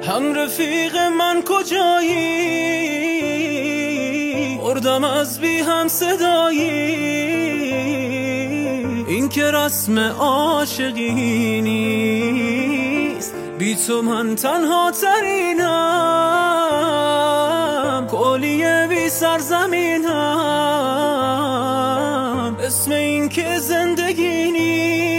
هم رفیق من کجایی، مردم از بی هم صدایی. این که رسم عاشقی نیست، بی تو من تنها ترینم، کولیه بی سرزمینم. اسم این که زندگی نیست،